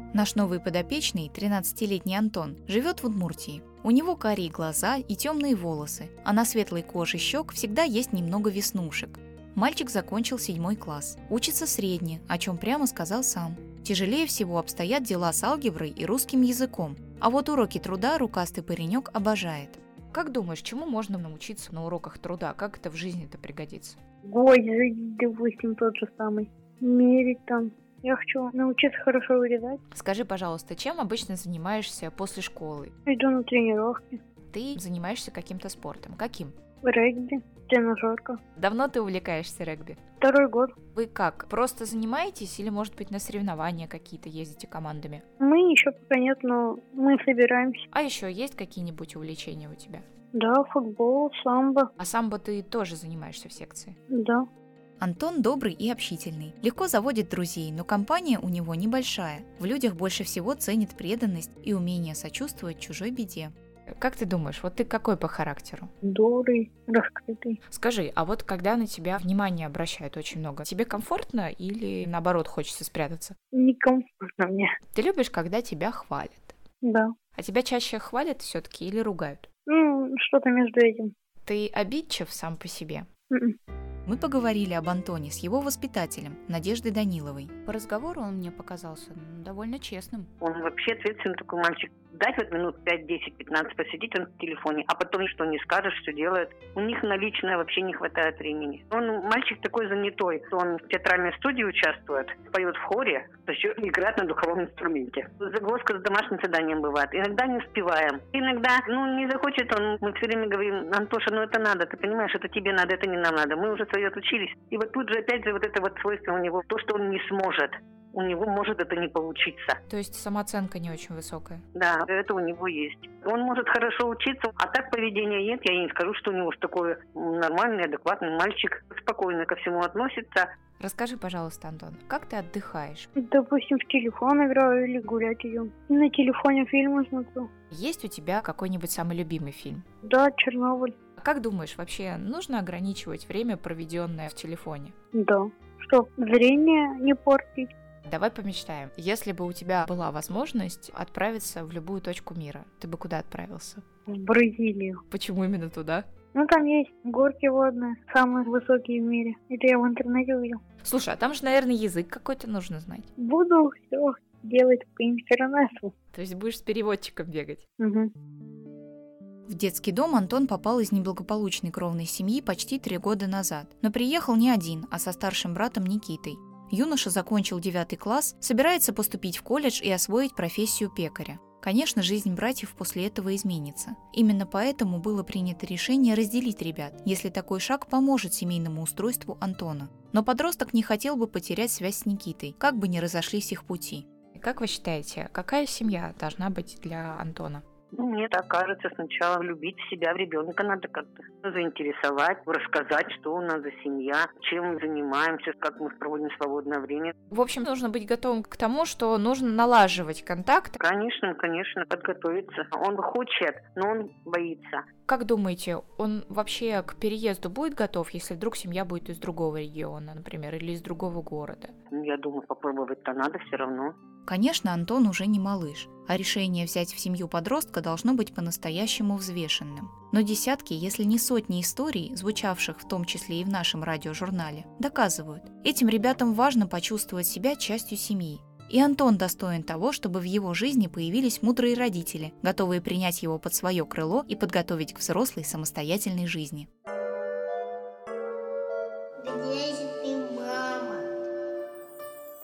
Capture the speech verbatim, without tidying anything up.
Наш новый подопечный, тринадцатилетний Антон, живет в Удмуртии. У него карие глаза и темные волосы, а на светлой коже щек всегда есть немного веснушек. Мальчик закончил седьмой класс, учится средне, о чем прямо сказал сам. Тяжелее всего обстоят дела с алгеброй и русским языком, а вот уроки труда рукастый паренек обожает. Как думаешь, чему можно научиться на уроках труда? Как это в жизни-то пригодится? Гвоздь, допустим, тот же самый. Мерить там. Я хочу научиться хорошо вырезать. Скажи, пожалуйста, чем обычно занимаешься после школы? Иду на тренировки. Ты занимаешься каким-то спортом. Каким? Регби, тренажерка. Давно ты увлекаешься регби? Второй год. Вы как, просто занимаетесь или, может быть, на соревнования какие-то ездите командами? Мы еще пока нет, но мы собираемся. А еще есть какие-нибудь увлечения у тебя? Да, футбол, самбо. А самбо ты тоже занимаешься в секции? Да. Антон добрый и общительный, легко заводит друзей, но компания у него небольшая. В людях больше всего ценит преданность и умение сочувствовать чужой беде. Как ты думаешь, вот ты какой по характеру? Добрый, раскрытый. Скажи, а вот когда на тебя внимание обращают очень много, тебе комфортно или наоборот хочется спрятаться? Некомфортно мне. Ты любишь, когда тебя хвалят? Да. А тебя чаще хвалят все-таки или ругают? Ну, что-то между этим. Ты обидчив сам по себе? Mm-mm. Мы поговорили об Антоне с его воспитателем, Надеждой Даниловой. По разговору он мне показался довольно честным. Он вообще ответственный такой мальчик. Дать вот минут пять, десять, пятнадцать посидеть он в телефоне, а потом что не скажешь, что делает. У них на личное вообще не хватает времени. Он мальчик такой занятой. Он в театральной студии участвует, поет в хоре, то еще играет на духовом инструменте. Загвоздка с домашним заданием бывает. Иногда не успеваем. Иногда, ну, не захочет он, мы все время говорим: Антоша, ну это надо, ты понимаешь, это тебе надо, это не нам надо. Мы уже свое отучились. И вот тут же опять же вот это вот свойство у него, то, что он не сможет. У него может это не получиться. То есть самооценка не очень высокая? Да, это у него есть. Он может хорошо учиться, а так поведения нет. Я не скажу, что у него такой нормальный, адекватный мальчик, спокойно ко всему относится. Расскажи, пожалуйста, Антон, как ты отдыхаешь? Допустим, в телефон играю или гулять идем. На телефоне фильмы смотрю. Есть у тебя какой-нибудь самый любимый фильм? Да, Чернобыль. А как думаешь, вообще нужно ограничивать время, проведенное в телефоне? Да. Чтоб зрение не портить. Давай помечтаем. Если бы у тебя была возможность отправиться в любую точку мира, ты бы куда отправился? В Бразилию. Почему именно туда? Ну, там есть горки водные, самые высокие в мире. Это я в интернете увидел. Слушай, а там же, наверное, язык какой-то нужно знать. Буду все делать по интернету. То есть будешь с переводчиком бегать? Угу. В детский дом Антон попал из неблагополучной кровной семьи почти три года назад. Но приехал не один, а со старшим братом Никитой. Юноша закончил девятый класс, собирается поступить в колледж и освоить профессию пекаря. Конечно, жизнь братьев после этого изменится. Именно поэтому было принято решение разделить ребят, если такой шаг поможет семейному устройству Антона. Но подросток не хотел бы потерять связь с Никитой, как бы ни разошлись их пути. Как вы считаете, какая семья должна быть для Антона? Ну, мне так кажется, сначала влюбить в себя, в ребенка надо как-то заинтересовать, рассказать, что у нас за семья, чем мы занимаемся, как мы проводим свободное время. В общем, нужно быть готовым к тому, что нужно налаживать контакт. Конечно, конечно, подготовиться. Он хочет, но он боится. Как думаете, он вообще к переезду будет готов, если вдруг семья будет из другого региона, например, или из другого города? Я думаю, попробовать-то надо все равно. Конечно, Антон уже не малыш, а решение взять в семью подростка должно быть по-настоящему взвешенным. Но десятки, если не сотни историй, звучавших в том числе и в нашем радиожурнале, доказывают, этим ребятам важно почувствовать себя частью семьи. И Антон достоин того, чтобы в его жизни появились мудрые родители, готовые принять его под свое крыло и подготовить к взрослой самостоятельной жизни. Где